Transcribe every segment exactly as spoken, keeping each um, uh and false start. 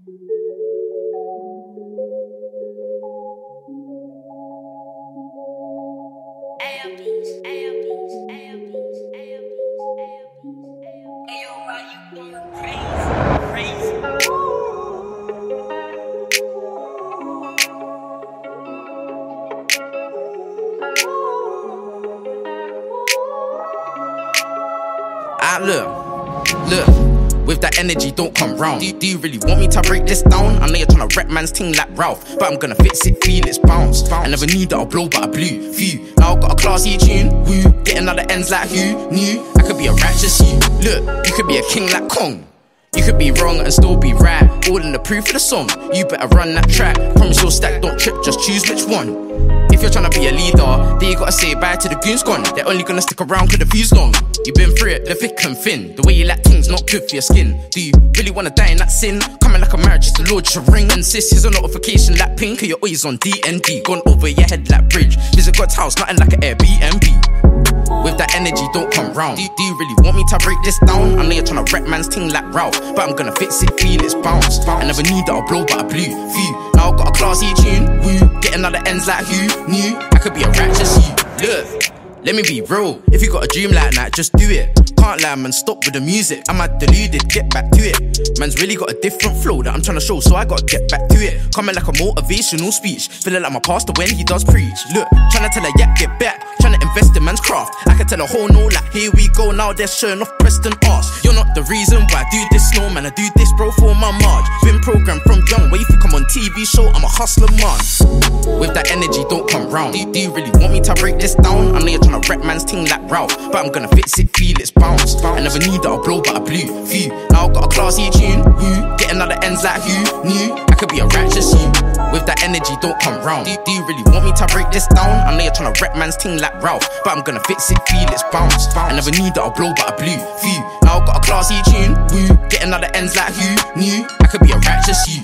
Ah, look, look, with that energy don't come round. Do, do you really want me to break this down? I know you're trying to rep man's ting like Ralph, but I'm gonna fix it, feel it's bounce. I never knew that I'll blow, but I blew. Phew, now I've got a classy tune, woo, getting other ends like who knew? I could be a righteous you. Look, you could be a king like Kong. You could be wrong and still be right. All in the proof of the song. You better run that track. Promise you'll stack, don't trip, just choose which one. If you're trying to be a leader, then you gotta say bye to the goons gone. They're only gonna stick around cause the view's long. You've been through it, the thick and thin. The way you like things not good for your skin. Do you really wanna die in that sin? Coming like a marriage, just the Lord should ring. And sis, here's a notification like ping, cause you're always on D N D. Gone over your head like bridge. Visit God's house, nothing like an Airbnb. With that energy, don't come round. Do, do you really want me to break this down? I know you're trying to rep man's ting like Ralph, but I'm gonna fix it, feel it's bounce. I never knew that I'll blow, but I blew. Phew, now I've got a classy tune, woo, getting other ends like who knew? I could be a righteous you. Look, let me be real. If you got a dream like that, just do it. Can't lie, man, stop with the music. Am I deluded? Get back to it. Man's really got a different flow that I'm trying to show, so I gotta get back to it. Coming like a motivational speech, feeling like my pastor when he does preach. Look, trying to tell a yak, get back. Trying to invest in man's craft. I can tell a whole no, like here we go, now they're showing off Preston arse. You're not the reason why I do this, no man, I do this, bro, for my marge. Been programmed from young, where if you come on T V show, I'm a hustler, man. With that energy, don't come round. Do, do you really want me to break this down? I know you're trying to rep man's ting like Ralph, but I'm gonna fix it, feel it's bounce. I never knew that I'll blow, but I blew. Phew, now I've got a classy tune, woo, getting other ends like who knew? I could be a righteous you. With that energy, don't come round. Do, do you really want me to break this down? I know you're trying to rep man's ting like Ralph, but I'm gonna fix it, feel it's bounce. I never knew that I'll blow, but I blew. Phew, now I've got a classy tune, woo, getting other ends like who knew? I could be a righteous you.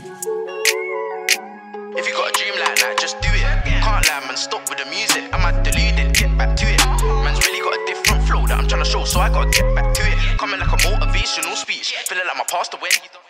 If you got a dream like that, just do it. Can't lie, man, stop with the music. Am I deluded? Get back to it. Man's really got a different flow that I'm trying to show, so I gotta get back to it. Coming like a motivational speech, feeling like my pastor when he